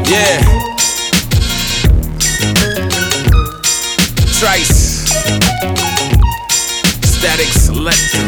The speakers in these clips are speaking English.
Yeah. Trice. Static Selector.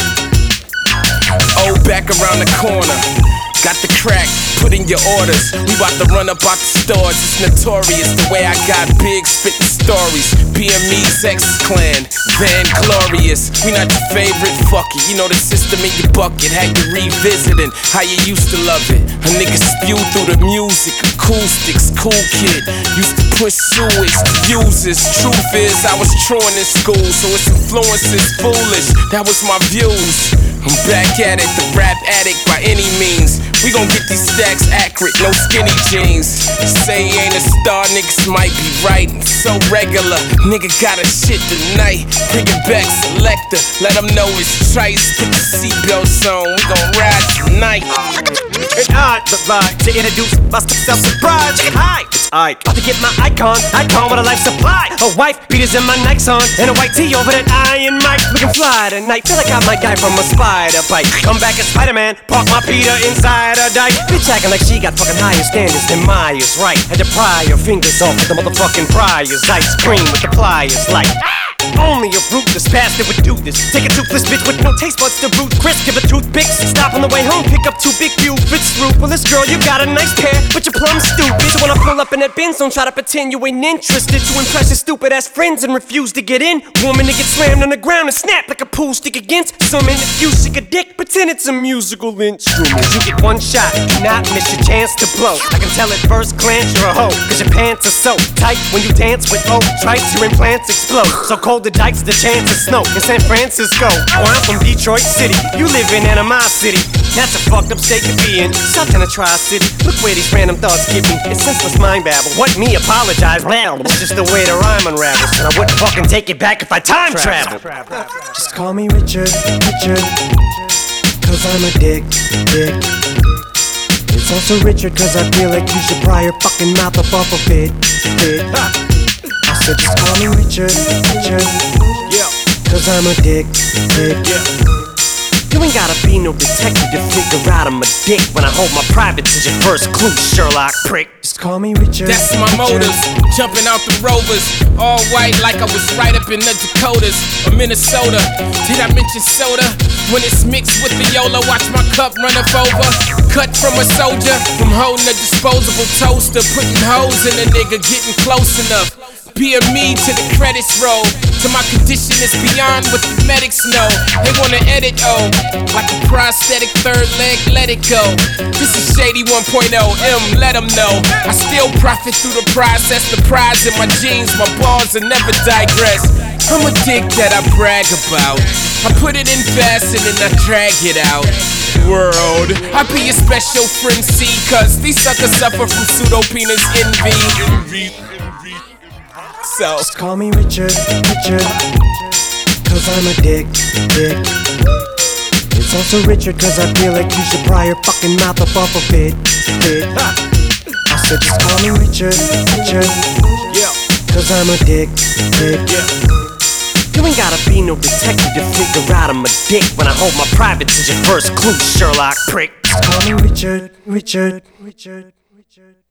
Oh, back around the corner. Got the crack, put in your orders. We bout to run up out the stores. It's notorious the way I got big spittin' stories. BME's X-Clan, Van Glorious. We not your favorite, fuck it. You know the system in your bucket had you revisiting how you used to love it. A nigga spew through the music, acoustics, cool kid. Used to push sewage to users. Truth is, I was truant in school, so its influence is foolish. That was my views. I'm back at it, the rap addict by any means. We gon' get these stacks accurate, no skinny jeans. Say he ain't a star, niggas might be right. So regular, nigga got a shit tonight. Bring it back, Selector, let them know it's Trice. Put the seatbelts on, we gon' ride tonight. And I'd like to introduce myself, surprise. Hi, it's Ike. About to get my icon with a life supply. A wife, beaters in my Nikes on, and a white tee over that iron mic. Looking fly tonight, feel like I'm my guy from a spider bite. Come back as Spider-Man, park my Peter inside a dike. Bitch acting like she got fucking higher standards than Myers, right? Had to pry her fingers off with the motherfucking Briars. Ice cream with the pliers, like only a ruthless bastard would do this. Take a toothless bitch with no taste buds to root Chris, give her toothpicks. Stop on the way home, pick up 2 big Buicks. Ruthless girl, you got a nice pair, but you're plumb stupid. So when I pull up in that Benz, don't try to pretend you ain't interested. To impress your stupid ass friends and refuse to get in. Woman to get slammed on the ground and snap like a pool stick against someone. If you sick a dick, pretend it's a musical instrument. You get one shot, do not miss your chance to blow. I can tell at first glance you're a hoe, cause your pants are so tight. When you dance with old Trice, your implants explode. So cold the dikes, the chance of snow in San Francisco. Oh, I'm from Detroit City, you live in animosity. That's a fucked up state to be in, something to Tri-City. Look where these random thoughts give me, it's senseless mind babble. What me apologize, well, it's just the way the rhyme unravels. And I wouldn't fucking take it back if I time travel. Just call me Richard, cause I'm a dick. It's also Richard cause I feel like you should pry your fucking mouth up off a fit. I said just call me Richard, cause I'm a dick. You ain't gotta be no detective to figure out I'm a dick. When I hold my privates as your first clue, Sherlock prick. Just call me Richard. That's my motives, jumping out the Rovers. All white like I was right up in the Dakotas or Minnesota. Did I mention soda? When it's mixed with the Yola, watch my cup run up over. Cut from a soldier, from holding a disposable toaster. Putting hoes in a nigga, getting close enough. BME to the credits roll. To my condition is beyond what the medics know. They wanna edit, oh, like a prosthetic third leg, let it go. This is Shady 1.0, let them know. I still profit through the process, the prize in my jeans, my balls will never digress. I'm a dick that I brag about. I put it in fast and then I drag it out. World, I be your special friend C, cause these suckers suffer from pseudo penis envy. So just call me Richard, cause I'm a dick. It's also Richard cause I feel like you should pry your fucking mouth up off a fit. I said just call me Richard, cause I'm a dick. You ain't gotta be no detective to figure out I'm a dick. When I hold my privates as your first clue, Sherlock prick. Just call me Richard.